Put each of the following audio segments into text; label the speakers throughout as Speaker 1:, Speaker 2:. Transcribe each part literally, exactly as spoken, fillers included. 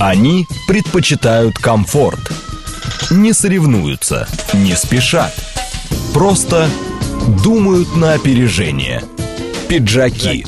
Speaker 1: Они предпочитают комфорт. Не соревнуются, не спешат. Просто думают на опережение. Пиджаки.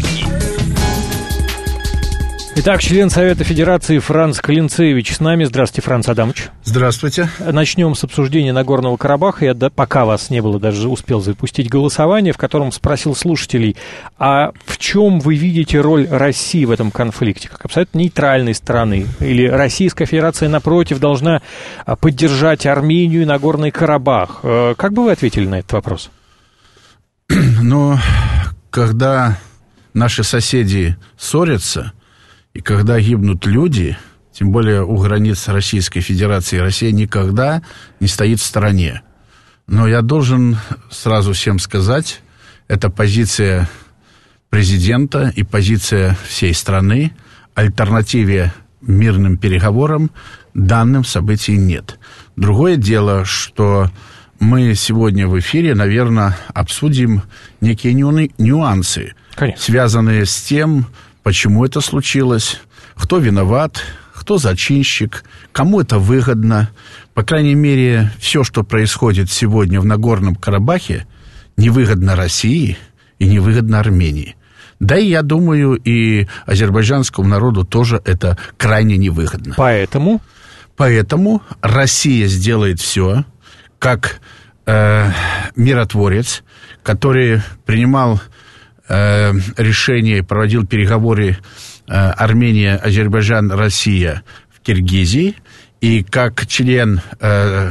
Speaker 2: Итак, член Совета Федерации Франц Клинцевич с нами. Здравствуйте, Франц Адамович.
Speaker 3: Здравствуйте.
Speaker 2: Начнем с обсуждения Нагорного Карабаха. Я, до, пока вас не было, даже успел запустить голосование, в котором спросил слушателей, а в чем вы видите роль России в этом конфликте? Как абсолютно нейтральной страны? Или Российская Федерация, напротив, должна поддержать Армению и Нагорный Карабах? Как бы вы ответили на этот вопрос?
Speaker 3: Ну, когда наши соседи ссорятся, и когда гибнут люди, тем более у границ Российской Федерации, Россия никогда не стоит в стороне. Но я должен сразу всем сказать, это позиция президента и позиция всей страны. Альтернативе мирным переговорам данным событий нет. Другое дело, что мы сегодня в эфире, наверное, обсудим некие нюансы, Конечно. связанные с тем, почему это случилось, кто виноват, кто зачинщик, кому это выгодно. По крайней мере, все, что происходит сегодня в Нагорном Карабахе, невыгодно России и невыгодно Армении. Да и, я думаю, и азербайджанскому народу тоже это крайне невыгодно.
Speaker 2: Поэтому?
Speaker 3: Поэтому Россия сделает все, как э, миротворец, который принимал решение, проводил переговоры Армения, Азербайджан, Россия в Киргизии, и как член э,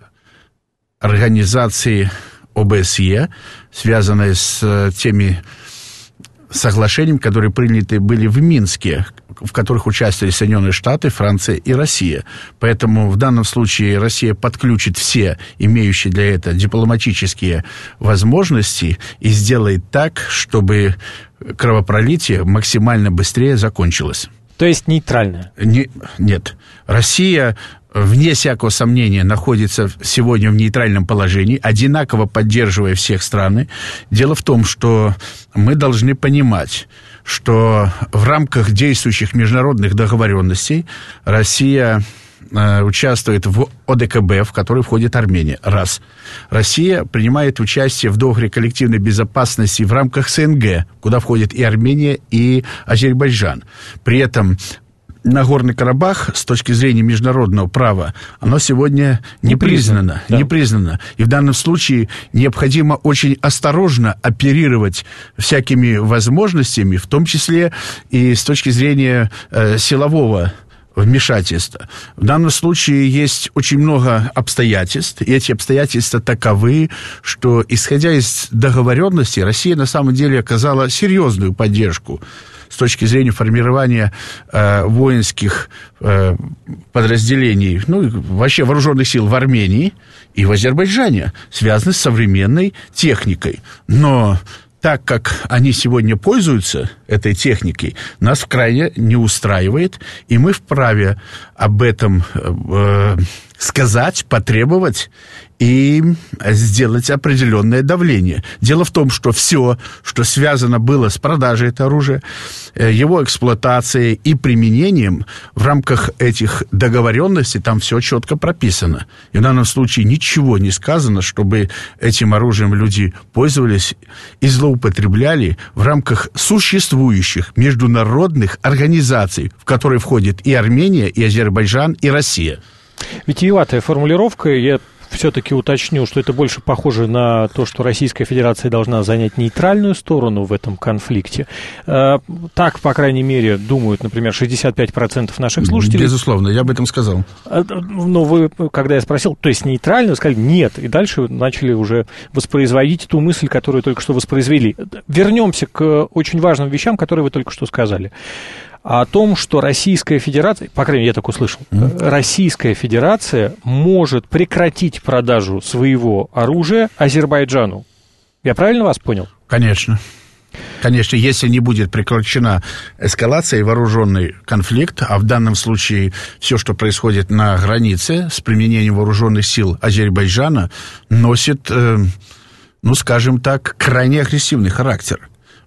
Speaker 3: организации ОБСЕ, связанной с теми соглашениями, которые приняты были в Минске, в которых участвовали Соединенные Штаты, Франция и Россия. Поэтому в данном случае Россия подключит все имеющие для этого дипломатические возможности и сделает так, чтобы кровопролитие максимально быстрее закончилось.
Speaker 2: То есть нейтральная?
Speaker 3: Не, нет. Россия, вне всякого сомнения, находится сегодня в нейтральном положении, одинаково поддерживая всех стран. Дело в том, что мы должны понимать, что в рамках действующих международных договоренностей Россия э, участвует в ОДКБ, в который входит Армения. Раз. Россия принимает участие в договоре коллективной безопасности в рамках СНГ, куда входит и Армения, и Азербайджан. При этом Нагорный Карабах, с точки зрения международного права, оно сегодня не, не признано. Да. Не признано. И в данном случае необходимо очень осторожно оперировать всякими возможностями, в том числе и с точки зрения э, силового вмешательства. В данном случае есть очень много обстоятельств, и эти обстоятельства таковы, что, исходя из договоренности, Россия на самом деле оказала серьезную поддержку с точки зрения формирования э, воинских э, подразделений, ну, вообще вооруженных сил в Армении и в Азербайджане, связанных с современной техникой. Но так как они сегодня пользуются этой техникой, нас крайне не устраивает, и мы вправе об этом э, сказать, потребовать и сделать определенное давление. Дело в том, что все, что связано было с продажей этого оружия, его эксплуатацией и применением в рамках этих договоренностей, там все четко прописано. И в данном случае ничего не сказано, чтобы этим оружием люди пользовались и злоупотребляли в рамках существующих международных организаций, в которые входит и Армения, и Азербайджан, и Россия.
Speaker 2: Витиеватая формулировка, я все-таки уточню, что это больше похоже на то, что Российская Федерация должна занять нейтральную сторону в этом конфликте. Так, по крайней мере, думают, например, шестьдесят пять процентов наших слушателей.
Speaker 3: Безусловно, я об этом сказал.
Speaker 2: Но вы, когда я спросил, то есть нейтральную, сказали нет, и дальше начали уже воспроизводить ту мысль, которую только что воспроизвели. Вернемся к очень важным вещам, которые вы только что сказали. О том, что Российская Федерация, по крайней мере, я так услышал, mm. Российская Федерация может прекратить продажу своего оружия Азербайджану. Я правильно вас понял?
Speaker 3: Конечно. Конечно, если не будет прекращена эскалация и вооруженный конфликт, а в данном случае все, что происходит на границе с применением вооруженных сил Азербайджана, носит, э, ну, скажем так, крайне агрессивный характер.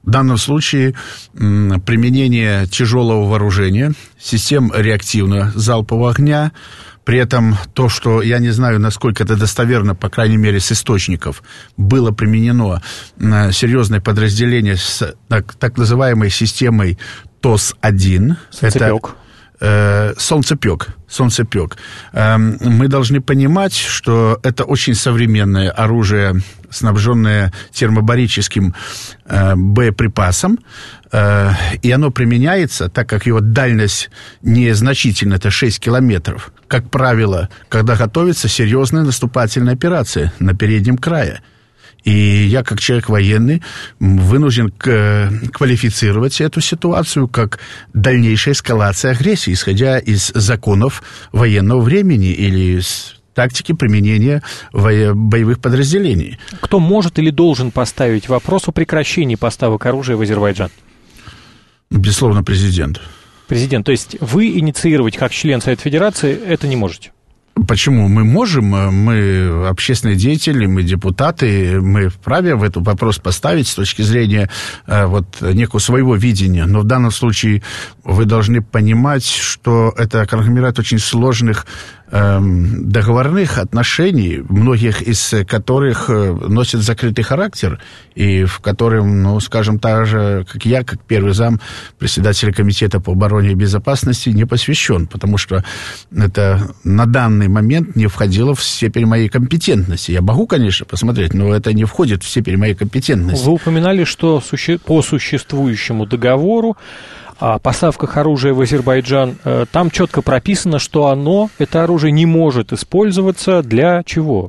Speaker 3: В данном случае м, применение тяжелого вооружения, систем реактивного залпового огня. При этом то, что, я не знаю, насколько это достоверно, по крайней мере, с источников, было применено э, серьезное подразделение с так, так называемой системой ТОС один.
Speaker 2: Солнцепек.
Speaker 3: Это э, солнцепек. Солнцепек. Э, мы должны понимать, что это очень современное оружие, снабженное термобарическим э, боеприпасом, э, и оно применяется, так как его дальность незначительна, это шесть километров, как правило, когда готовится серьезная наступательная операция на переднем крае. И я, как человек военный, вынужден к, квалифицировать эту ситуацию как дальнейшая эскалация агрессии, исходя из законов военного времени или с тактики применения боевых подразделений.
Speaker 2: Кто может или должен поставить вопрос о прекращении поставок оружия в Азербайджан?
Speaker 3: Безусловно, президент.
Speaker 2: Президент, то есть вы инициировать как член Совета Федерации это не можете?
Speaker 3: Почему? Мы можем, мы общественные деятели, мы депутаты, мы вправе в этот вопрос поставить с точки зрения э, вот некого своего видения. Но в данном случае вы должны понимать, что это конгломерат очень сложных э, договорных отношений, многих из которых носят закрытый характер, и в котором, ну, скажем, так же, как я, как первый зам председателя комитета по обороне и безопасности, не посвящен, потому что это на данный момент не входило в степень моей компетентности. Я могу, конечно, посмотреть, но это не входит в степень моей компетентности.
Speaker 2: Вы упоминали, что суще... по существующему договору о поставках оружия в Азербайджан, там четко прописано, что оно, это оружие, не может использоваться для чего?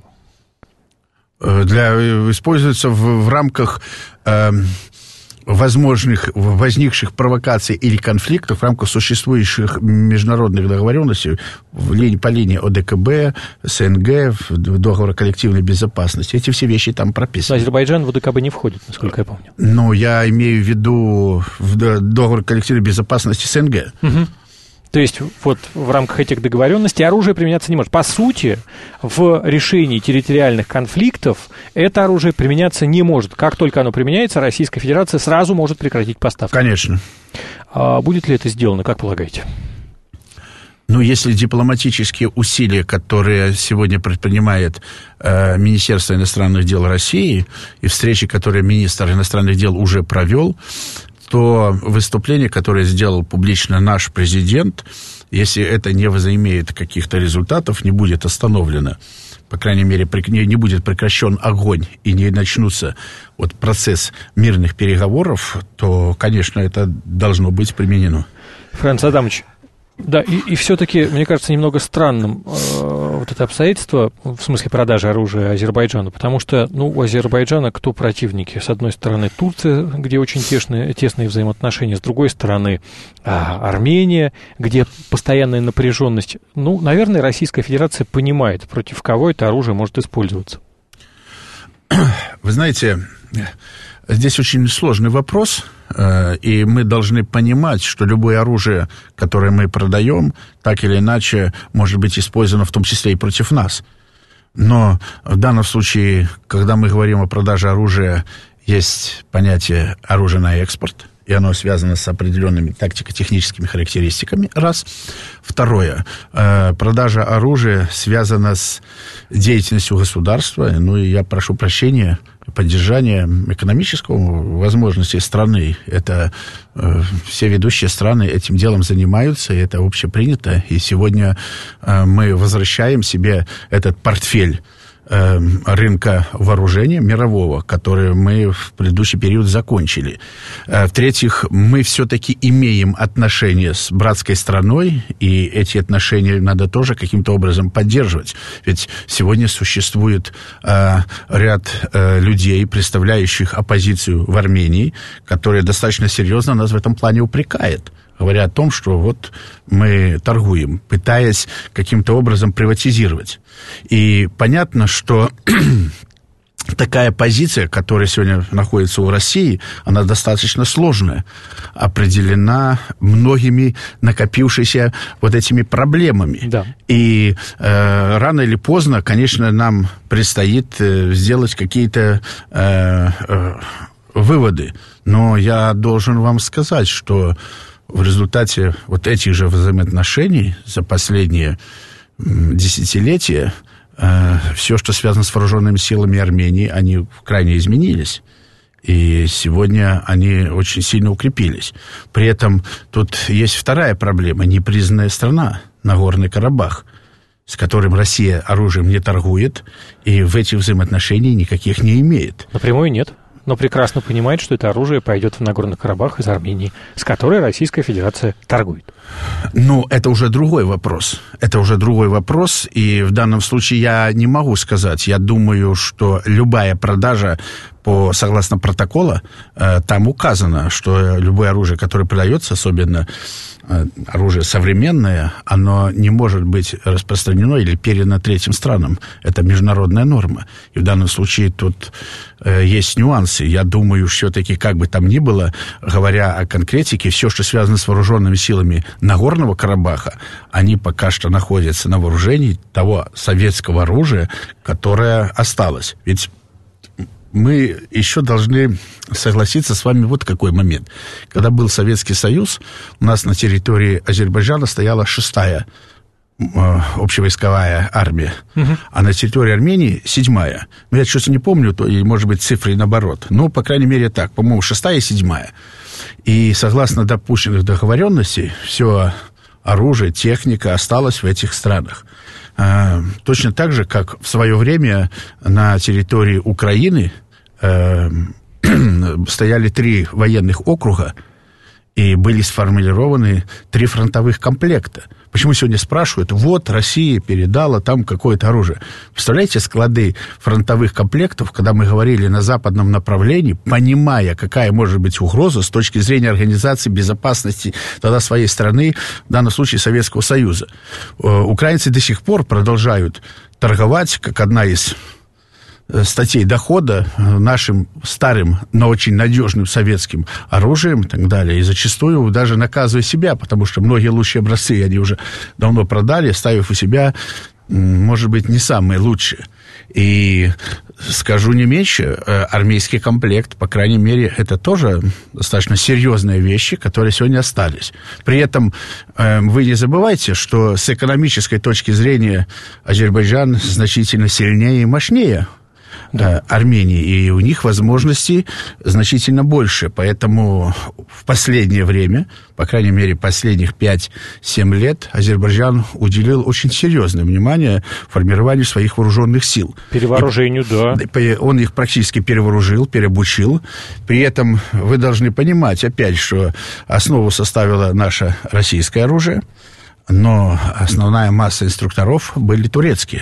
Speaker 3: Для, используется в, в рамках э, возможных, возникших провокаций или конфликтов, в рамках существующих международных договоренностей в линии, по линии ОДКБ, СНГ, договора коллективной безопасности. Эти все вещи там прописаны.
Speaker 2: Азербайджан в ОДКБ не входит, насколько я помню.
Speaker 3: Но я имею в виду в договор коллективной безопасности СНГ.
Speaker 2: Угу. То есть вот в рамках этих договоренностей оружие применяться не может. По сути, в решении территориальных конфликтов это оружие применяться не может. Как только оно применяется, Российская Федерация сразу может прекратить поставки.
Speaker 3: Конечно.
Speaker 2: А будет ли это сделано, как полагаете?
Speaker 3: Ну, если дипломатические усилия, которые сегодня предпринимает э, Министерство иностранных дел России, и встречи, которые министр иностранных дел уже провел, то выступление, которое сделал публично наш президент, если это не возымеет каких-то результатов, не будет остановлено, по крайней мере, не будет прекращен огонь и не начнутся вот процесс мирных переговоров, то, конечно, это должно быть применено.
Speaker 2: Франц Адамович, да, и, и все-таки, мне кажется, немного странным э, вот это обстоятельство, в смысле продажи оружия Азербайджану, потому что, ну, у Азербайджана кто противники? С одной стороны, Турция, где очень тесные, тесные взаимоотношения, с другой стороны, э, Армения, где постоянная напряженность. Ну, наверное, Российская Федерация понимает, против кого это оружие может использоваться.
Speaker 3: Вы знаете, здесь очень сложный вопрос, и мы должны понимать, что любое оружие, которое мы продаем, так или иначе может быть использовано в том числе и против нас. Но в данном случае, когда мы говорим о продаже оружия, есть понятие оружия на экспорт, и оно связано с определенными тактико-техническими характеристиками, раз. Второе, продажа оружия связана с деятельностью государства, ну и я прошу прощения, поддержание экономического возможностей страны. Это э, все ведущие страны этим делом занимаются, и это общепринято. И сегодня э, мы возвращаем себе этот портфель э, рынка вооружения мирового, который мы в предыдущий период закончили. Э, в-третьих, мы все-таки имеем отношения с братской страной, и эти отношения надо тоже каким-то образом поддерживать. Ведь сегодня существует э, ряд э, людей, представляющих оппозицию в Армении, которые достаточно серьезно нас в этом плане упрекают, говоря о том, что вот мы торгуем, пытаясь каким-то образом приватизировать. И понятно, что такая позиция, которая сегодня находится у России, она достаточно сложная, определена многими накопившимися вот этими проблемами.
Speaker 2: Да.
Speaker 3: И э, рано или поздно, конечно, нам предстоит э, сделать какие-то э, э, выводы. Но я должен вам сказать, что в результате вот этих же взаимоотношений за последние десятилетия э, все, что связано с вооруженными силами Армении, они крайне изменились. И сегодня они очень сильно укрепились. При этом тут есть вторая проблема. Непризнанная страна, Нагорный Карабах, с которым Россия оружием не торгует, и в этих взаимоотношениях никаких не имеет.
Speaker 2: Напрямую нет, но прекрасно понимает, что это оружие пойдет в Нагорный Карабах из Армении, с которой Российская Федерация торгует.
Speaker 3: Ну, это уже другой вопрос. Это уже другой вопрос, и в данном случае я не могу сказать. Я думаю, что любая продажа по, согласно протокола, э, там указано, что любое оружие, которое продается, особенно э, оружие современное, оно не может быть распространено или передано третьим странам. Это международная норма. И в данном случае тут э, есть нюансы. Я думаю, все-таки, как бы там ни было, говоря о конкретике, все, что связано с вооруженными силами Нагорного Карабаха, они пока что находятся на вооружении того советского оружия, которое осталось. Ведь мы еще должны согласиться с вами вот какой момент. Когда был Советский Союз, у нас на территории Азербайджана стояла шестая э, общевойсковая армия, угу. а на территории Армении седьмая. Ну, я что-то не помню, то, или, может быть, цифры наоборот. Но, по крайней мере, так. По-моему, шестая и седьмая. И согласно допущенных договоренностей, все оружие, техника осталась в этих странах. А, точно так же, как в свое время на территории Украины э, стояли три военных округа, и были сформулированы три фронтовых комплекта. Почему сегодня спрашивают, вот Россия передала там какое-то оружие. Представляете, склады фронтовых комплектов, когда мы говорили на западном направлении, понимая, какая может быть угроза с точки зрения организации безопасности тогда своей страны, в данном случае Советского Союза. Украинцы до сих пор продолжают торговать, как одна из статей дохода, нашим старым, но очень надежным советским оружием и так далее. И зачастую даже наказывая себя, потому что многие лучшие образцы они уже давно продали, оставив у себя, может быть, не самые лучшие. И скажу не меньше, армейский комплект, по крайней мере, это тоже достаточно серьезные вещи, которые сегодня остались. При этом вы не забывайте, что с экономической точки зрения Азербайджан значительно сильнее и мощнее Да. Армении, и у них возможностей значительно больше. Поэтому в последнее время, по крайней мере, последних пять-семь лет, Азербайджан уделил очень серьезное внимание формированию своих вооруженных сил.
Speaker 2: Перевооружению, и, да.
Speaker 3: Он их практически перевооружил, переобучил. При этом вы должны понимать, опять, что основу составило наше российское оружие, но основная масса инструкторов были турецкие.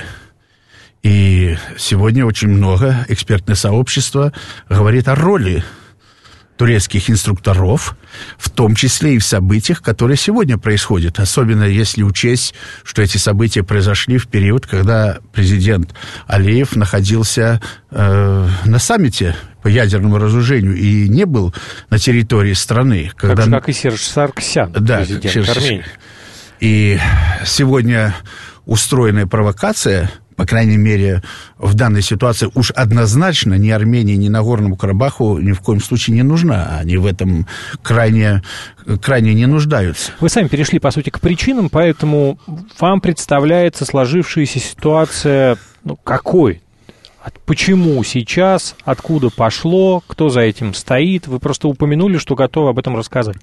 Speaker 3: И сегодня очень много экспертное сообщество говорит о роли турецких инструкторов, в том числе и в событиях, которые сегодня происходят. Особенно если учесть, что эти события произошли в период, когда президент Алиев находился э, на саммите по ядерному разоружению и не был на территории страны. Когда...
Speaker 2: Так же, как и Серж Сарксян, да, президент Серж... Армении.
Speaker 3: И сегодня устроенная провокация, по крайней мере, в данной ситуации уж однозначно ни Армении, ни Нагорному Карабаху ни в коем случае не нужна. Они в этом крайне, крайне не нуждаются.
Speaker 2: Вы сами перешли, по сути, к причинам, поэтому вам представляется сложившаяся ситуация, ну, какой? Почему сейчас, откуда пошло, кто за этим стоит? Вы просто упомянули, что готовы об этом рассказать.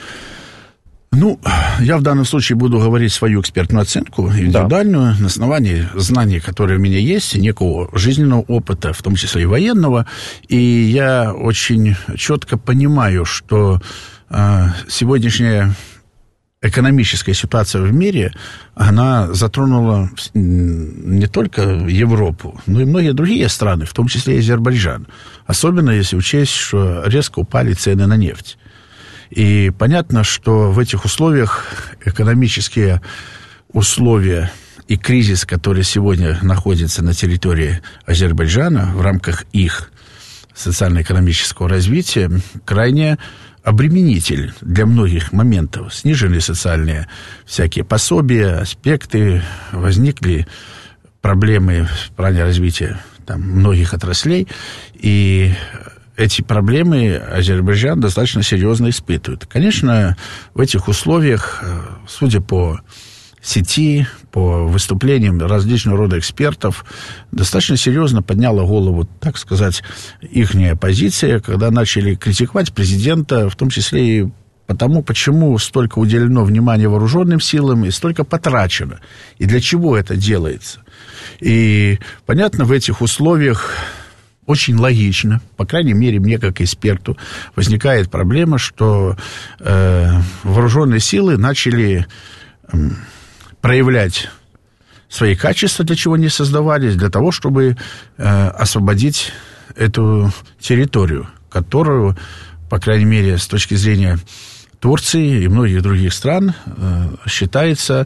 Speaker 3: Ну, я в данном случае буду говорить свою экспертную оценку, индивидуальную, да. на основании знаний, которые у меня есть, и некого жизненного опыта, в том числе и военного. И я очень четко понимаю, что э, сегодняшняя экономическая ситуация в мире, она затронула не только Европу, но и многие другие страны, в том числе и Азербайджан. Особенно если учесть, что резко упали цены на нефть. И понятно, что в этих условиях экономические условия и кризис, который сегодня находится на территории Азербайджана в рамках их социально-экономического развития, крайне обременитель для многих моментов. Снижены социальные всякие пособия, аспекты, возникли проблемы в плане развития там, многих отраслей, и эти проблемы Азербайджан достаточно серьезно испытывает. Конечно, в этих условиях, судя по сети, по выступлениям различного рода экспертов, достаточно серьезно подняла голову, так сказать, ихняя позиция, когда начали критиковать президента, в том числе и потому, почему столько уделено внимания вооруженным силам и столько потрачено, и для чего это делается. И, понятно, в этих условиях очень логично, по крайней мере, мне как эксперту, возникает проблема, что э, вооруженные силы начали э, проявлять свои качества, для чего они создавались, для того, чтобы э, освободить эту территорию, которую, по крайней мере, с точки зрения Турции и многих других стран, э, считается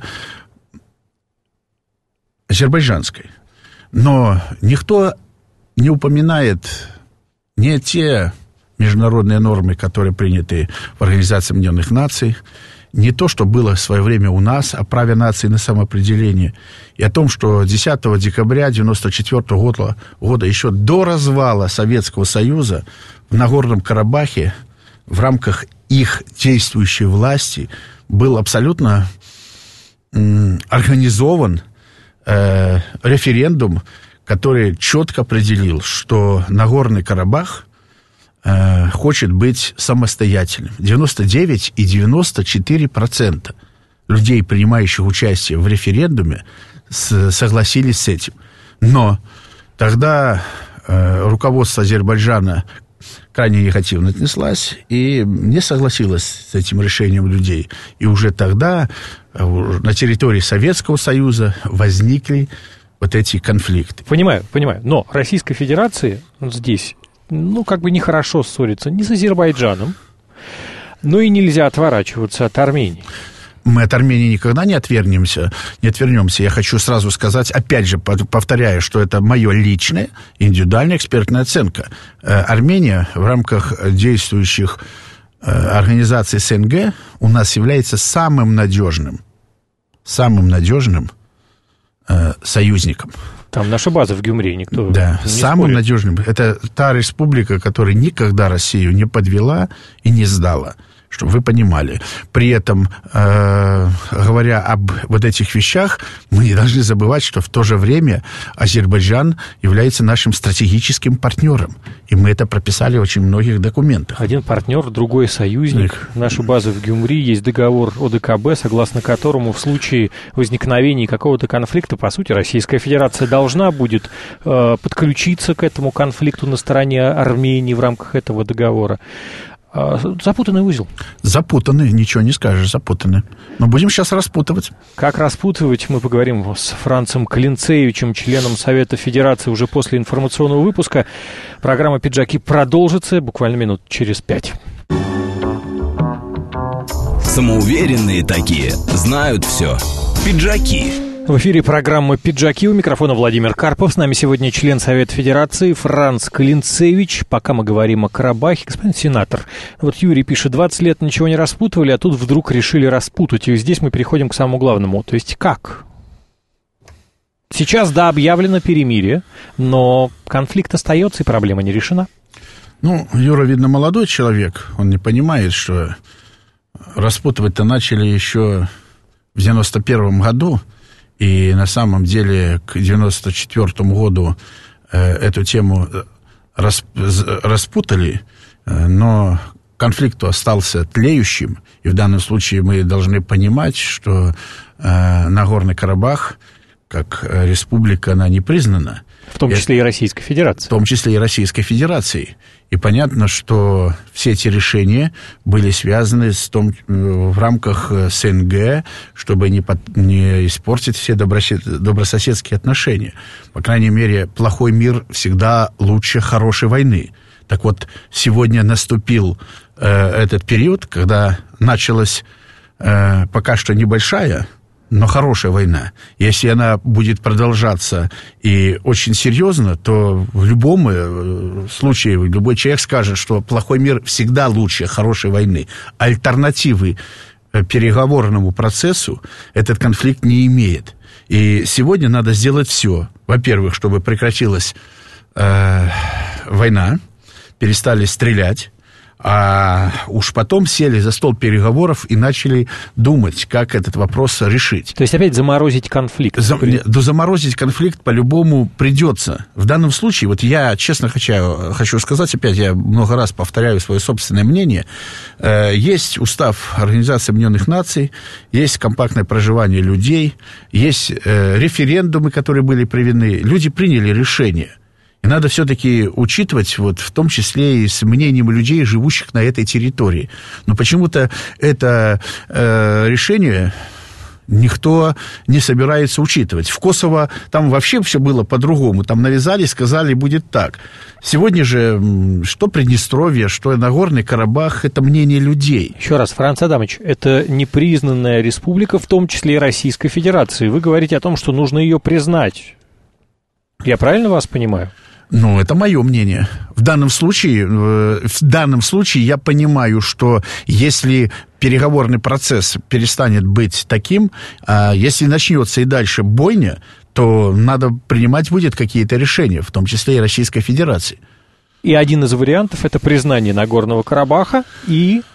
Speaker 3: азербайджанской. Но никто не упоминает не те международные нормы, которые приняты в Организации Объединенных Наций, не то, что было в свое время у нас о праве нации на самоопределение, и о том, что десятого декабря тысяча девятьсот девяносто четвёртого года, года, еще до развала Советского Союза, в Нагорном Карабахе, в рамках их действующей власти, был абсолютно м, организован э, референдум, который четко определил, что Нагорный Карабах э, хочет быть самостоятельным. девяносто девять и девяносто четыре процента людей, принимающих участие в референдуме, с, согласились с этим. Но тогда э, руководство Азербайджана крайне негативно отнеслось и не согласилось с этим решением людей. И уже тогда э, на территории Советского Союза возникли вот эти конфликты.
Speaker 2: Понимаю, понимаю. Но Российской Федерации здесь, ну, как бы нехорошо ссориться не с Азербайджаном, но и нельзя отворачиваться от Армении.
Speaker 3: Мы от Армении никогда не отвернемся, не отвернемся. Я хочу сразу сказать, опять же, повторяю, что это моя личная, индивидуальная экспертная оценка. Армения в рамках действующих организаций СНГ у нас является самым надежным, самым надежным союзником.
Speaker 2: Там наша база в Гюмри, никто
Speaker 3: да,
Speaker 2: не
Speaker 3: самым
Speaker 2: спорит.
Speaker 3: надежным. Это та республика, которая никогда Россию не подвела и не сдала, чтобы вы понимали. При этом, э, говоря об вот этих вещах, мы не должны забывать, что в то же время Азербайджан является нашим стратегическим партнером. И мы это прописали в очень многих документах.
Speaker 2: Один партнер, другой союзник. Наша база в Гюмри, есть договор о ДКБ, согласно которому в случае возникновения какого-то конфликта, по сути, Российская Федерация должна будет э, подключиться к этому конфликту на стороне Армении в рамках этого договора. Запутанный узел.
Speaker 3: Запутанный, ничего не скажешь, запутанный. Но будем сейчас распутывать.
Speaker 2: Как распутывать, мы поговорим с Францем Клинцевичем, членом Совета Федерации, уже после информационного выпуска. Программа «Пиджаки» продолжится буквально минут через пять.
Speaker 1: Самоуверенные такие, знают все. Пиджаки.
Speaker 2: В эфире программа «Пиджаки». У микрофона Владимир Карпов. С нами сегодня член Совета Федерации Франц Клинцевич. Пока мы говорим о Карабахе, господин сенатор, вот Юрий пишет, двадцать лет ничего не распутывали, а тут вдруг решили распутать. И здесь мы переходим к самому главному. То есть как? Сейчас, да, объявлено перемирие, но конфликт остается, и проблема не решена.
Speaker 3: Ну, Юра, видно, молодой человек. Он не понимает, что распутывать-то начали еще в девяносто первом году. И на самом деле к девяносто четвёртому году э, эту тему расп, распутали, э, но конфликт остался тлеющим. И в данном случае мы должны понимать, что э, Нагорный Карабах, как республика, она не признана.
Speaker 2: В том числе и, и Российской Федерации.
Speaker 3: В том числе и Российской Федерации. И понятно, что все эти решения были связаны с том, в рамках СНГ, чтобы не, под, не испортить все добрососедские отношения. По крайней мере, плохой мир всегда лучше хорошей войны. Так вот, сегодня наступил э, этот период, когда началась э, пока что небольшая, но хорошая война. Если она будет продолжаться и очень серьезно, то в любом случае любой человек скажет, что плохой мир всегда лучше хорошей войны. Альтернативы переговорному процессу этот конфликт не имеет. И сегодня надо сделать все. Во-первых, чтобы прекратилась э, война. перестали стрелять, а уж потом сели за стол переговоров и начали думать, как этот вопрос решить.
Speaker 2: То есть опять заморозить конфликт?
Speaker 3: За, да, заморозить конфликт по-любому придется. В данном случае, вот я честно хочу, хочу сказать, опять я много раз повторяю свое собственное мнение, э, есть устав Организации Объединенных Наций, есть компактное проживание людей, есть э, референдумы, которые были проведены, люди приняли решение. И надо все-таки учитывать, вот, в том числе и с мнением людей, живущих на этой территории. Но почему-то это э, решение никто не собирается учитывать. В Косово там вообще все было по-другому. Там навязали, сказали, будет так. Сегодня же, что Приднестровье, что Нагорный Карабах, это мнение людей.
Speaker 2: Еще раз, Франц Адамович, это непризнанная республика, в том числе и Российской Федерации. Вы говорите о том, что нужно ее признать. Я правильно вас понимаю?
Speaker 3: Ну, это мое мнение. В данном случае, в данном случае я понимаю, что если переговорный процесс перестанет быть таким, а если начнется и дальше бойня, то надо принимать будет какие-то решения, в том числе и Российской Федерации.
Speaker 2: И один из вариантов — это признание Нагорного Карабаха и...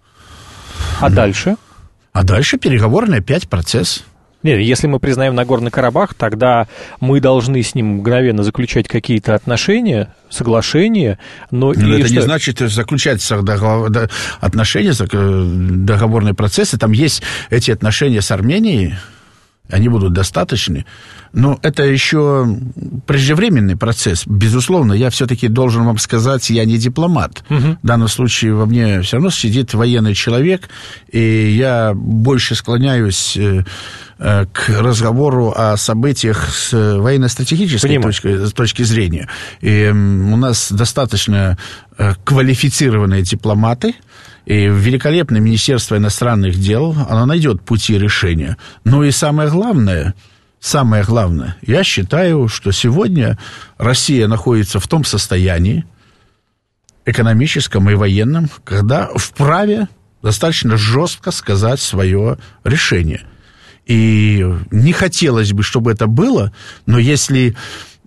Speaker 2: А дальше?
Speaker 3: А дальше переговорный опять процесс.
Speaker 2: Нет, если мы признаем Нагорный Карабах, тогда мы должны с ним мгновенно заключать какие-то отношения, соглашения, но...
Speaker 3: но
Speaker 2: и
Speaker 3: это
Speaker 2: что...
Speaker 3: не значит заключать договор... отношения, договорные процессы. Там есть эти отношения с Арменией, они будут достаточны. Но это еще преждевременный процесс. Безусловно, я все-таки должен вам сказать, я не дипломат. Угу. В данном случае во мне все равно сидит военный человек, и я больше склоняюсь к разговору о событиях с военно-стратегической точки, точки зрения. И у нас достаточно квалифицированные дипломаты, и великолепное Министерство иностранных дел, оно найдет пути решения. Но и самое главное, самое главное, я считаю, что сегодня Россия находится в том состоянии экономическом и военном, когда вправе достаточно жестко сказать свое решение. И не хотелось бы, чтобы это было, но если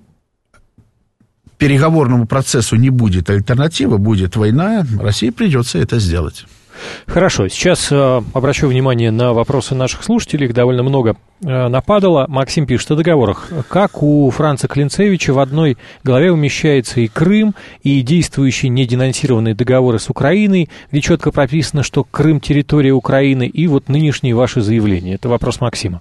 Speaker 3: переговорному процессу не будет альтернативы, будет война, России придется это сделать.
Speaker 2: Хорошо, сейчас э, обращу внимание на вопросы наших слушателей, их довольно много э, нападало. Максим пишет о договорах. Как у Франца Клинцевича в одной главе умещается и Крым, и действующие неденонсированные договоры с Украиной, где четко прописано, что Крым — территория Украины, и вот нынешние ваши заявления. Это вопрос Максима.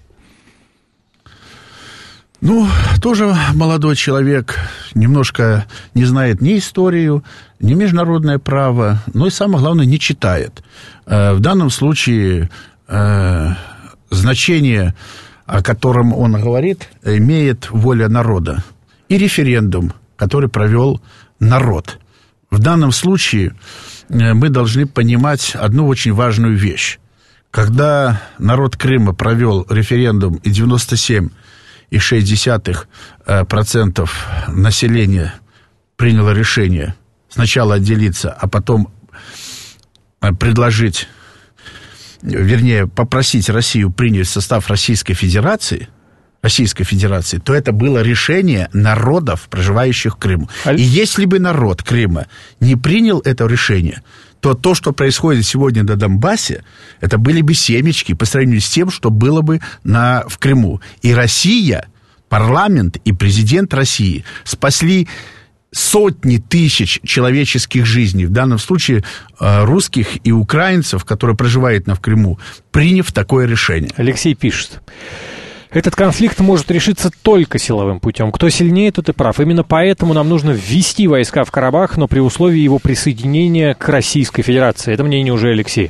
Speaker 3: Ну, тоже молодой человек, немножко не знает ни историю, ни международное право, но и, самое главное, не читает. В данном случае значение, о котором он говорит, имеет воля народа и референдум, который провел народ. В данном случае мы должны понимать одну очень важную вещь. Когда народ Крыма провел референдум и девяносто семь и шесть десятых процентов населения приняло решение сначала отделиться, а потом предложить, вернее, попросить Россию принять в состав Российской Федерации, Российской Федерации, то это было решение народов, проживающих в Крыму. И если бы народ Крыма не принял это решение, то то, что происходит сегодня на Донбассе, это были бы семечки по сравнению с тем, что было бы на, в Крыму. И Россия, парламент и президент России спасли сотни тысяч человеческих жизней, в данном случае русских и украинцев, которые проживают в Крыму, приняв такое решение.
Speaker 2: Алексей пишет. Этот конфликт может решиться только силовым путем. Кто сильнее, тот и прав. Именно поэтому нам нужно ввести войска в Карабах, но при условии его присоединения к Российской Федерации. Это мнение уже Алексея.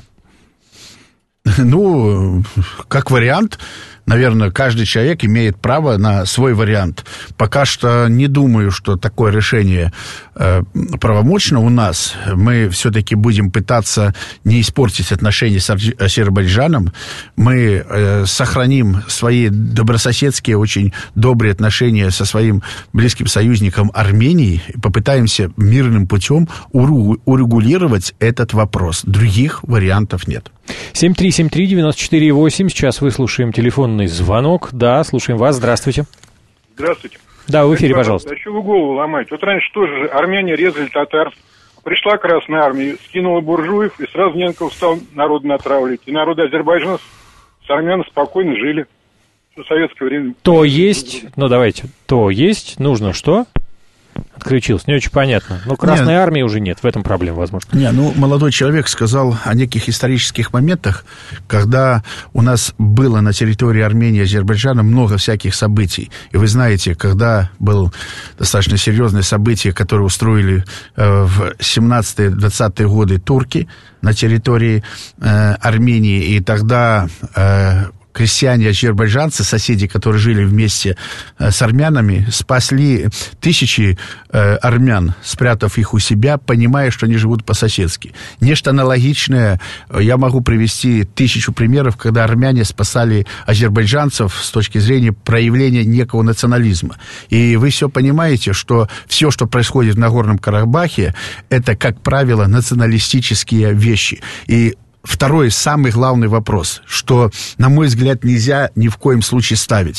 Speaker 3: Ну, как вариант, наверное, каждый человек имеет право на свой вариант. Пока что не думаю, что такое решение э, правомочно у нас. Мы все-таки будем пытаться не испортить отношения с Азербайджаном. Мы э, сохраним свои добрососедские, очень добрые отношения со своим близким союзником Арменией и попытаемся мирным путем урегулировать этот вопрос. Других вариантов нет.
Speaker 2: семь три семь три девять четыре восемь. Сейчас выслушаем телефонный звонок. Да, слушаем вас. Здравствуйте.
Speaker 4: Здравствуйте.
Speaker 2: Да, в эфире, пожалуйста.
Speaker 4: А что вы голову ломаете? Вот раньше тоже армяне резали татар, пришла Красная Армия, скинула буржуев, и сразу Ненков стал народ натравливать. И народы Азербайджана с армянами спокойно жили в советское время.
Speaker 2: То есть, ну давайте, то есть, нужно что? Отключился, не очень понятно. Но Красной нет. армии уже нет, в этом проблема, возможно.
Speaker 3: Не, ну, молодой человек сказал о неких исторических моментах, когда у нас было на территории Армении и Азербайджана много всяких событий. И вы знаете, когда было достаточно серьезное событие, которое устроили э, в семнадцатые-двадцатые годы турки на территории э, Армении, и тогда... Э, крестьяне, азербайджанцы, соседи, которые жили вместе э, с армянами, спасли тысячи э, армян, спрятав их у себя, понимая, что они живут по-соседски. Нечто аналогичное, я могу привести тысячу примеров, когда армяне спасали азербайджанцев с точки зрения проявления некого национализма. И вы все понимаете, что все, что происходит в Нагорном Карабахе, это, как правило, националистические вещи. И второй, самый главный вопрос, что, на мой взгляд, нельзя ни в коем случае ставить.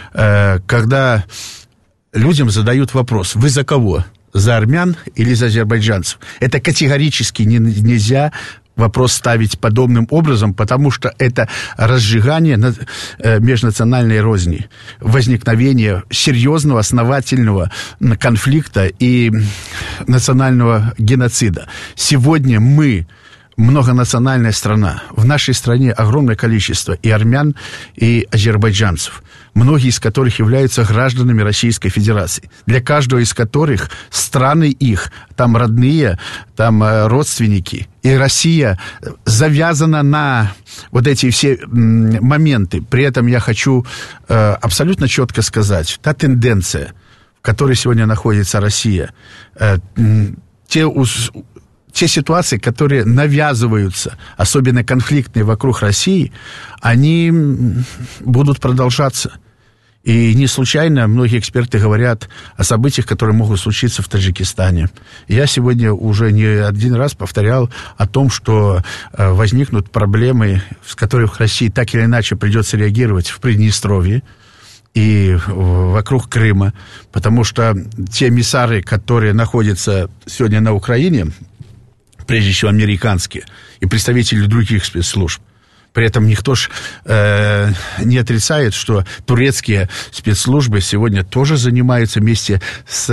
Speaker 3: Когда людям задают вопрос: вы за кого? За армян или за азербайджанцев? Это категорически не, нельзя вопрос ставить подобным образом, потому что это разжигание межнациональной розни, возникновение серьезного, основательного конфликта и национального геноцида. Сегодня мы... многонациональная страна. В нашей стране огромное количество и армян, и азербайджанцев, многие из которых являются гражданами Российской Федерации, для каждого из которых страны их, там родные, там родственники. И Россия завязана на вот эти все моменты. При этом я хочу э, абсолютно четко сказать, та тенденция, в которой сегодня находится Россия, э, те уз... Те ситуации, которые навязываются, особенно конфликтные вокруг России, они будут продолжаться. И не случайно многие эксперты говорят о событиях, которые могут случиться в Таджикистане. Я сегодня уже не один раз повторял о том, что возникнут проблемы, с которыми России так или иначе придется реагировать в Приднестровье и вокруг Крыма, потому что те эмиссары, которые находятся сегодня на Украине, прежде всего американские, и представители других спецслужб. При этом никто ж э, не отрицает, что турецкие спецслужбы сегодня тоже занимаются вместе с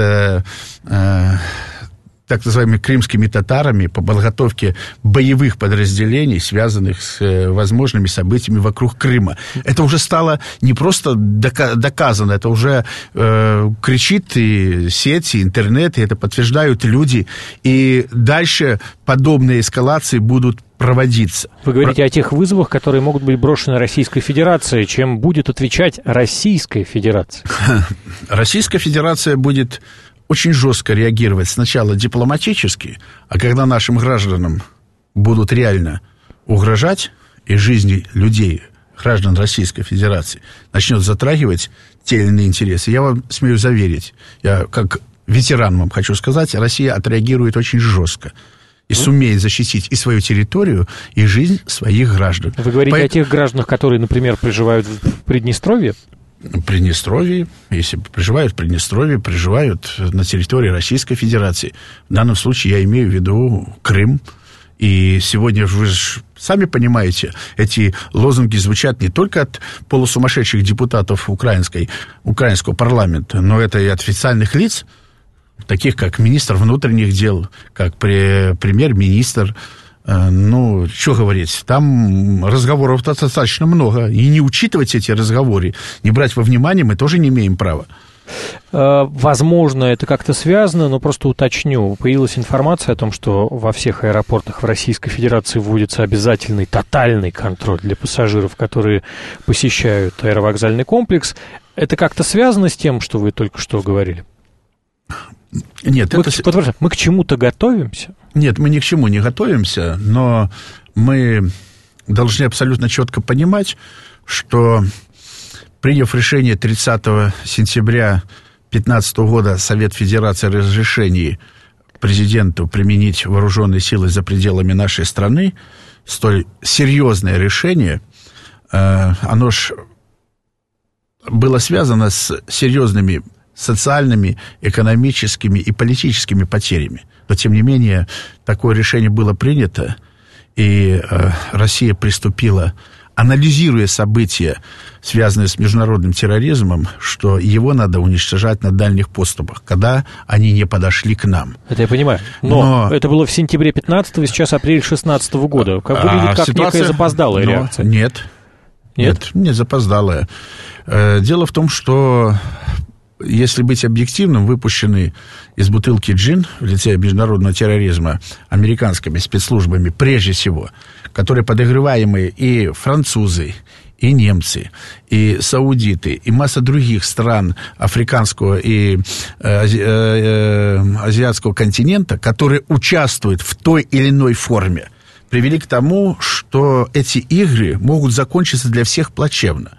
Speaker 3: э, так называемыми крымскими татарами по подготовке боевых подразделений, связанных с э, возможными событиями вокруг Крыма. Это уже стало не просто дока- доказано, это уже э, кричит и сеть, и интернет, и это подтверждают люди. И дальше подобные эскалации будут проводиться.
Speaker 2: Вы говорите Про... о тех вызовах, которые могут быть брошены Российской Федерации. Чем будет отвечать Российская Федерация?
Speaker 3: Российская Федерация будет очень жестко реагировать сначала дипломатически, а когда нашим гражданам будут реально угрожать, и жизни людей, граждан Российской Федерации, начнет затрагивать те или иные интересы, я вам смею заверить, я как ветеран вам хочу сказать, Россия отреагирует очень жестко и сумеет защитить и свою территорию, и жизнь своих граждан.
Speaker 2: Вы говорите По... о тех гражданах, которые, например, проживают в Приднестровье?
Speaker 3: Приднестровье, если проживают в Приднестровье, проживают на территории Российской Федерации. В данном случае я имею в виду Крым. И сегодня вы же сами понимаете, эти лозунги звучат не только от полусумасшедших депутатов украинской, украинского парламента, но это и от официальных лиц, таких как министр внутренних дел, как премьер-министр. Ну, что говорить, там разговоров достаточно много, и не учитывать эти разговоры, не брать во внимание мы тоже не имеем права.
Speaker 2: Возможно, это как-то связано, но просто уточню. Появилась информация о том, что во всех аэропортах в Российской Федерации вводится обязательный тотальный контроль для пассажиров, которые посещают аэровокзальный комплекс. Это как-то связано с тем, что вы только что говорили?
Speaker 3: Нет,
Speaker 2: мы,
Speaker 3: это...
Speaker 2: к, мы к чему-то готовимся?
Speaker 3: Нет, мы ни к чему не готовимся, но мы должны абсолютно четко понимать, что, приняв решение тридцатого сентября две тысячи пятнадцатого года Совет Федерации о разрешении президенту применить вооруженные силы за пределами нашей страны, столь серьезное решение, оно ж было связано с серьезными социальными, экономическими и политическими потерями Но, тем не менее, такое решение было принято, и э, Россия приступила, анализируя события, связанные с международным терроризмом, что его надо уничтожать на дальних подступах, когда они не подошли к нам.
Speaker 2: Это я понимаю. Но, Но... это было в сентябре пятнадцатого, сейчас апрель шестнадцатого года. Как выглядит а, как ситуация... некая запоздалая Но... реакция?
Speaker 3: Нет.
Speaker 2: Нет?
Speaker 3: Нет, не запоздалая. Дело в том, что, если быть объективным, выпущенный из бутылки джин в лице международного терроризма американскими спецслужбами, прежде всего, которые подогреваемые и французы, и немцы, и саудиты, и масса других стран африканского и э, э, азиатского континента, которые участвуют в той или иной форме, привели к тому, что эти игры могут закончиться для всех плачевно.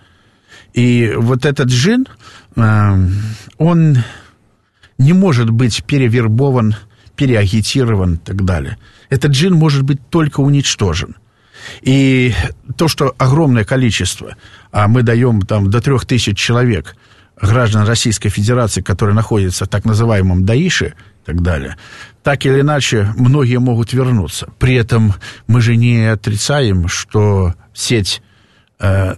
Speaker 3: И вот этот джин, э, он не может быть перевербован, переагитирован и так далее. Этот джин может быть только уничтожен. И то, что огромное количество, а мы даем там до трех тысяч человек, граждан Российской Федерации, которые находятся в так называемом Даише и так далее, так или иначе многие могут вернуться. При этом мы же не отрицаем, что сеть э,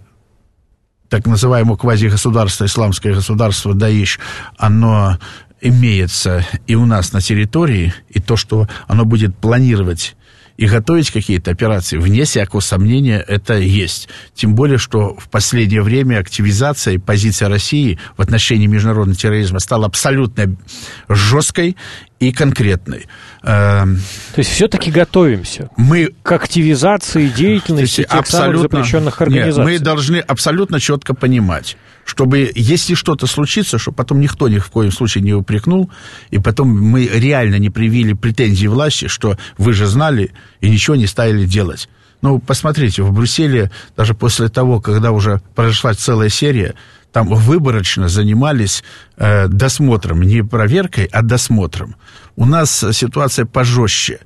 Speaker 3: так называемого квазигосударства, исламское государство Даиш, оно имеется и у нас на территории, и то, что оно будет планировать и готовить какие-то операции, вне всякого сомнения, это есть. Тем более, что в последнее время активизация и позиция России в отношении международного терроризма стала абсолютно жесткой и конкретной.
Speaker 2: То есть все-таки готовимся
Speaker 3: мы,
Speaker 2: к активизации деятельности тех самых запрещенных организаций.
Speaker 3: Нет, мы должны абсолютно четко понимать, чтобы, если что-то случится, чтобы потом никто ни в коем случае не упрекнул, и потом мы реально не привили претензии власти, что вы же знали и ничего не стали делать. Ну, посмотрите, в Брюсселе, даже после того, когда уже прошла целая серия, там выборочно занимались э, досмотром, не проверкой, а досмотром. У нас ситуация пожестче.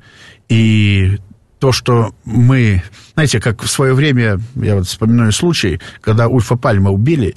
Speaker 3: И то, что мы... Знаете, как в свое время, я вот вспоминаю случай, когда Ульфа Пальма убили,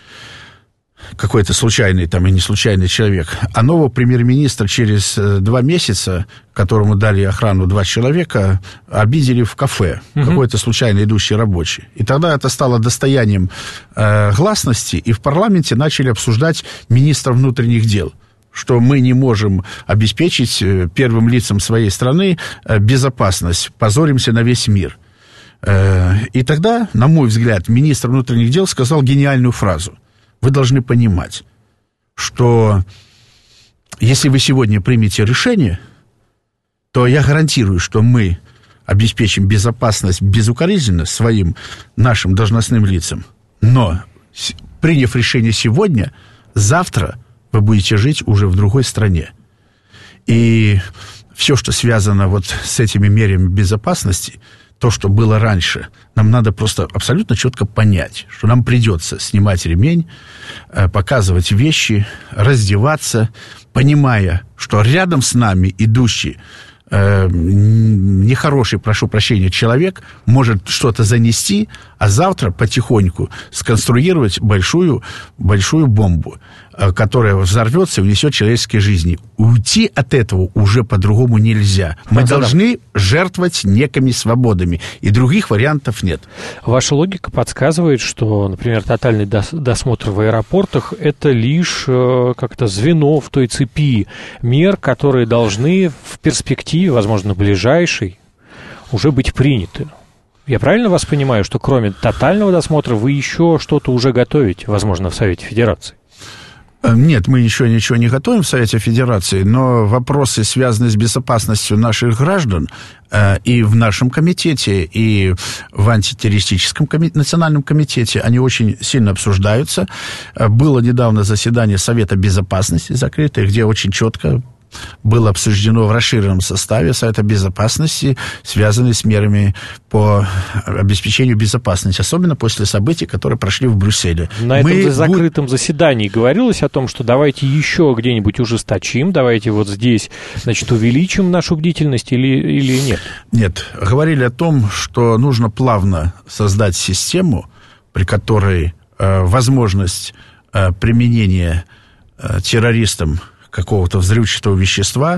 Speaker 3: какой-то случайный там и не случайный человек, а нового премьер-министра через э, два месяца, которому дали охрану два человека, обидели в кафе, угу. какой-то случайно идущий рабочий. И тогда это стало достоянием э, гласности, и в парламенте начали обсуждать министра внутренних дел, что мы не можем обеспечить э, первым лицам своей страны э, безопасность, позоримся на весь мир. Э, и тогда, на мой взгляд, министр внутренних дел сказал гениальную фразу. Вы должны понимать, что если вы сегодня примете решение, то я гарантирую, что мы обеспечим безопасность безукоризненно своим нашим должностным лицам. Но, приняв решение сегодня, завтра вы будете жить уже в другой стране. И все, что связано вот с этими мерами безопасности, то, что было раньше, нам надо просто абсолютно четко понять, что нам придется снимать ремень, показывать вещи, раздеваться, понимая, что рядом с нами идущий э, нехороший, прошу прощения, человек может что-то занести, а завтра потихоньку сконструировать большую, большую бомбу, которая взорвется и унесет человеческие жизни. Уйти от этого уже по-другому нельзя. Мы Французов. должны жертвовать некими свободами, и других вариантов нет.
Speaker 2: Ваша логика подсказывает, что, например, тотальный дос- досмотр в аэропортах – это лишь э, как-то звено в той цепи мер, которые должны в перспективе, возможно, ближайшей, уже быть приняты. Я правильно вас понимаю, что кроме тотального досмотра вы еще что-то уже готовите, возможно, в Совете Федерации?
Speaker 3: Нет, мы еще ничего не готовим в Совете Федерации, но вопросы, связанные с безопасностью наших граждан, э, и в нашем комитете, и в антитеррористическом коми- национальном комитете, они очень сильно обсуждаются. Было недавно заседание Совета Безопасности закрытое, где очень четко было обсуждено в расширенном составе Совета Безопасности, связанные с мерами по обеспечению безопасности, особенно после событий, которые прошли в Брюсселе.
Speaker 2: На Мы этом закрытом буд... заседании говорилось о том, что давайте еще где-нибудь ужесточим, давайте вот здесь, значит, увеличим нашу бдительность или, или нет? Нет.
Speaker 3: Говорили о том, что нужно плавно создать систему, при которой э, возможность э, применения э, террористам какого-то взрывчатого вещества,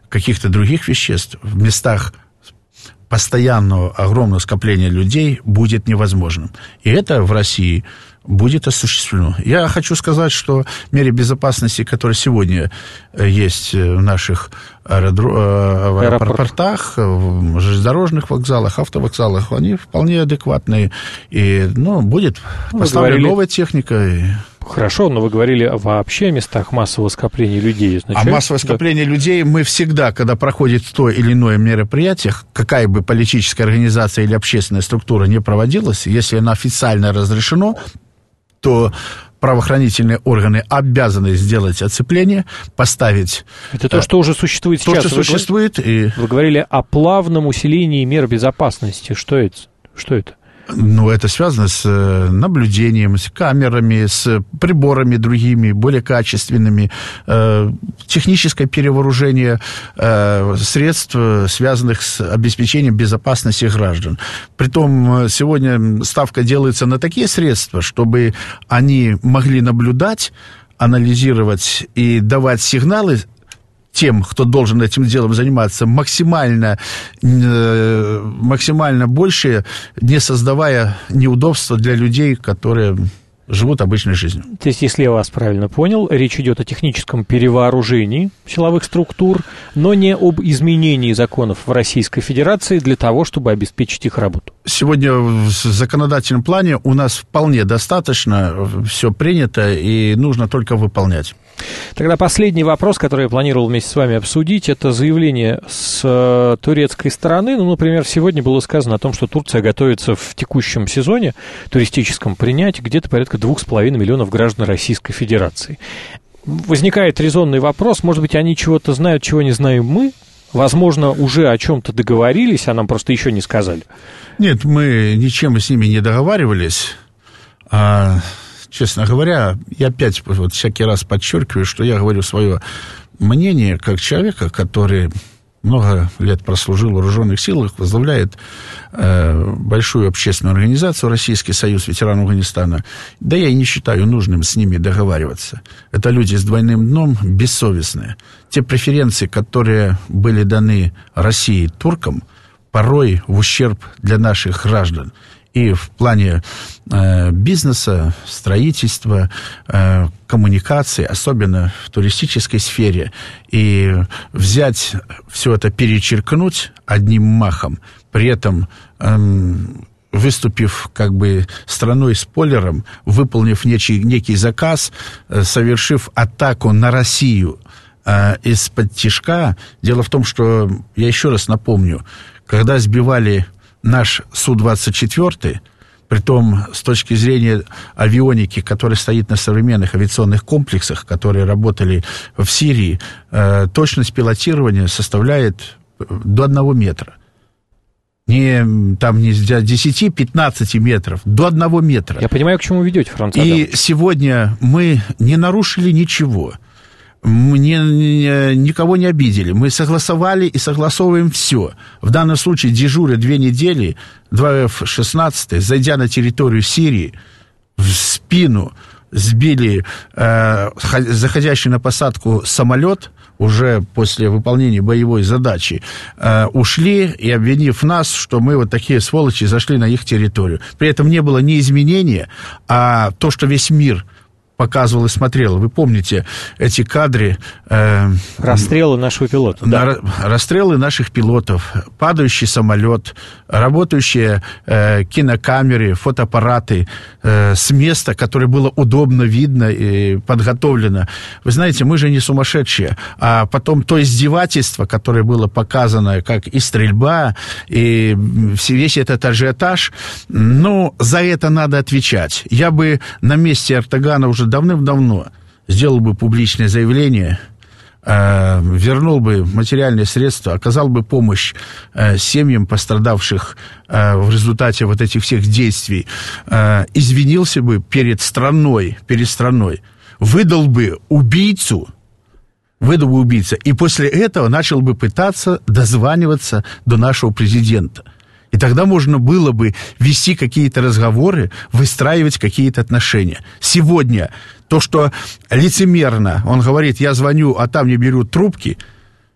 Speaker 3: каких-то других веществ в местах постоянного огромного скопления людей будет невозможным. И это в России будет осуществлено. Я хочу сказать, что меры безопасности, которые сегодня есть в наших аэропро... аэропортах, в железнодорожных вокзалах, автовокзалах, они вполне адекватные. И, ну, будет ну, поставлена говорили... новая техника.
Speaker 2: Хорошо, но вы говорили вообще о местах массового скопления людей.
Speaker 3: Означает, а массовое скопление да. людей мы всегда, когда проходит то или иное мероприятие, какая бы политическая организация или общественная структура не проводилась, если она официально разрешено, то правоохранительные органы обязаны сделать оцепление, поставить...
Speaker 2: Это то, что уже существует сейчас.
Speaker 3: То, что вы существует.
Speaker 2: Говорили, и... Вы говорили о плавном усилении мер безопасности. Что это? Что это?
Speaker 3: Ну, это связано с наблюдением, с камерами, с приборами другими, более качественными, э, техническое перевооружение э, средств, связанных с обеспечением безопасности граждан. Притом сегодня ставка делается на такие средства, чтобы они могли наблюдать, анализировать и давать сигналы тем, кто должен этим делом заниматься, максимально, э, максимально больше, не создавая неудобства для людей, которые живут обычной жизнью.
Speaker 2: То есть, если я вас правильно понял, речь идет о техническом перевооружении силовых структур, но не об изменении законов в Российской Федерации для того, чтобы обеспечить их работу.
Speaker 3: Сегодня в законодательном плане у нас вполне достаточно, все принято, и нужно только выполнять.
Speaker 2: Тогда последний вопрос, который я планировал вместе с вами обсудить, это заявление с э, турецкой стороны. Ну, например, сегодня было сказано о том, что Турция готовится в текущем сезоне туристическом принять где-то порядка двух с половиной миллионов граждан Российской Федерации. Возникает резонный вопрос, может быть, они чего-то знают, чего не знаем мы? Возможно, уже о чем-то договорились, а нам просто еще не сказали.
Speaker 3: Нет, мы ничем с ними не договаривались. А... Честно говоря, я опять вот всякий раз подчеркиваю, что я говорю свое мнение как человека, который много лет прослужил в вооруженных силах, возглавляет э, большую общественную организацию Российский союз ветеранов Афганистана. Да я и не считаю нужным с ними договариваться. Это люди с двойным дном, бессовестные. Те преференции, которые были даны России туркам, порой в ущерб для наших граждан. И в плане э, бизнеса, строительства, э, коммуникации, особенно в туристической сфере, и взять все это, перечеркнуть одним махом, при этом э, выступив как бы страной-спойлером, выполнив нечий, некий заказ, э, совершив атаку на Россию э, из-под тишка. Дело в том, что, я еще раз напомню, когда сбивали наш Су двадцать четыре, притом с точки зрения авионики, которая стоит на современных авиационных комплексах, которые работали в Сирии, э, точность пилотирования составляет до одного метра. Не, там не с десяти-пятнадцати метров, до одного метра.
Speaker 2: Я понимаю, к чему вы ведете, Франц Адамович.
Speaker 3: И сегодня мы не нарушили ничего. Мы не, не, никого не обидели. Мы согласовали и согласовываем все. В данном случае дежуря две недели, два эф шестнадцать, зайдя на территорию Сирии, в спину сбили э, заходящий на посадку самолет, уже после выполнения боевой задачи, э, ушли и, обвинив нас, что мы вот такие сволочи, зашли на их территорию. При этом не было ни изменения, а то, что весь мир показывал и смотрел. Вы помните эти кадры... Э,
Speaker 2: расстрелы нашего пилота.
Speaker 3: На, да. Расстрелы наших пилотов, падающий самолет, работающие э, кинокамеры, фотоаппараты э, с места, которое было удобно видно и подготовлено. Вы знаете, мы же не сумасшедшие. А потом то издевательство, которое было показано, как и стрельба, и весь этот ажиотаж, ну, за это надо отвечать. Я бы на месте Эрдогана уже давным-давно сделал бы публичное заявление, э, вернул бы материальные средства, оказал бы помощь э, семьям пострадавших э, в результате вот этих всех действий, э, извинился бы перед страной, перед страной, выдал бы убийцу, выдал бы убийца, и после этого начал бы пытаться дозваниваться до нашего президента. И тогда можно было бы вести какие-то разговоры, выстраивать какие-то отношения. Сегодня то, что лицемерно, он говорит, я звоню, а там не берут трубки,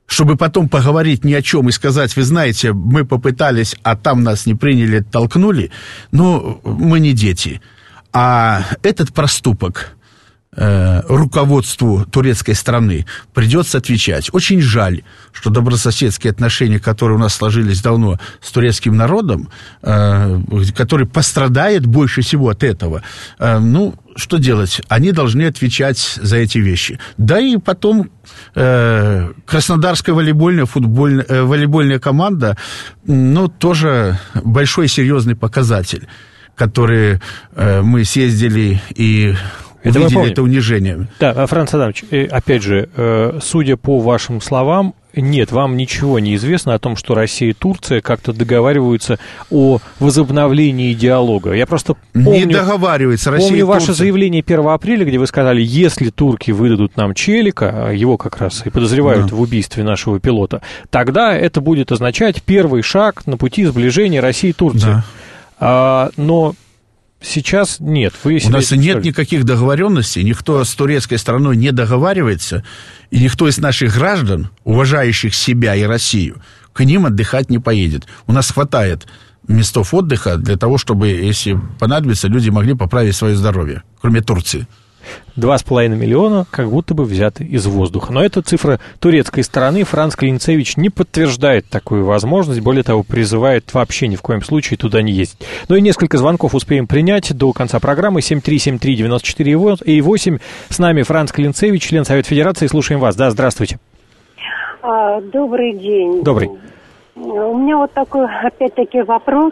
Speaker 3: чтобы потом поговорить ни о чем и сказать, вы знаете, мы попытались, а там нас не приняли, толкнули, но мы не дети. А этот проступок э, руководству турецкой страны придется отвечать. Очень жаль, что добрососедские отношения, которые у нас сложились давно с турецким народом, э, который пострадает больше всего от этого, э, ну, что делать? Они должны отвечать за эти вещи. Да и потом э, краснодарская волейбольная, футбольная, э, волейбольная команда, ну, тоже большой серьезный показатель, который э, мы съездили и
Speaker 2: это
Speaker 3: увидели это унижение.
Speaker 2: Да, Франц Адамович, опять же, э, судя по вашим словам, нет, вам ничего не известно о том, что Россия и Турция как-то договариваются о возобновлении диалога. Я просто помню... Не договариваются. Россия помню ваше заявление первого апреля, где вы сказали, если турки выдадут нам Челика, его как раз и подозревают да. в убийстве нашего пилота, тогда это будет означать первый шаг на пути сближения России и Турции. Да. А, но... Сейчас нет. Вы
Speaker 3: У нас нет никаких договоренностей, никто с турецкой стороной не договаривается, и никто из наших граждан, уважающих себя и Россию, к ним отдыхать не поедет. У нас хватает местов отдыха для того, чтобы, если понадобится, люди могли поправить свое здоровье, кроме Турции.
Speaker 2: Два с половиной миллиона как будто бы взяты из воздуха. Но это цифра турецкой стороны. Франц Клинцевич не подтверждает такую возможность. Более того, призывает вообще ни в коем случае туда не ездить. Ну и несколько звонков успеем принять до конца программы. семь три семь три девять четыре восемь. С нами Франц Клинцевич, член Совета Федерации. Слушаем вас. Да, здравствуйте.
Speaker 5: А, добрый день.
Speaker 2: Добрый.
Speaker 5: У меня вот такой, опять-таки, вопрос.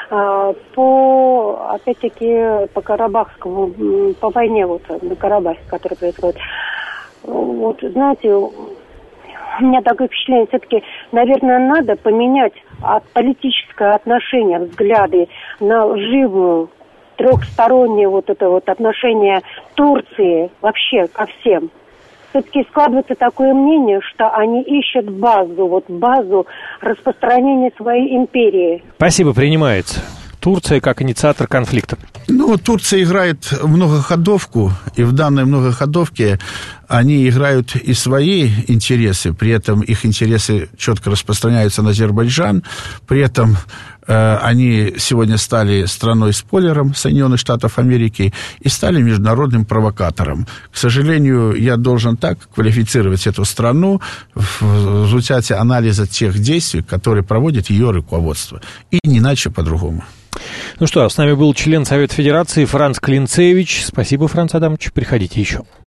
Speaker 5: По, опять-таки, по Карабахскому, по войне вот на Карабахе, которая происходит. Вот, знаете, у меня такое впечатление, все-таки, наверное, надо поменять от политическое отношение, взгляды на живую, трехстороннее вот это вот отношение Турции вообще ко всем. Все-таки складывается такое мнение, что они ищут базу, вот базу распространения своей империи.
Speaker 2: Спасибо, принимается. Турция как инициатор конфликта.
Speaker 3: Ну, Турция играет многоходовку, и в данной многоходовке они играют и свои интересы, при этом их интересы четко распространяются на Азербайджан, при этом э, они сегодня стали страной-спойлером Соединенных Штатов Америки и стали международным провокатором. К сожалению, я должен так квалифицировать эту страну в результате анализа тех действий, которые проводит ее руководство, и не иначе по-другому.
Speaker 2: Ну что, с нами был член Совета Федерации Франц Клинцевич. Спасибо, Франц Адамович. Приходите еще.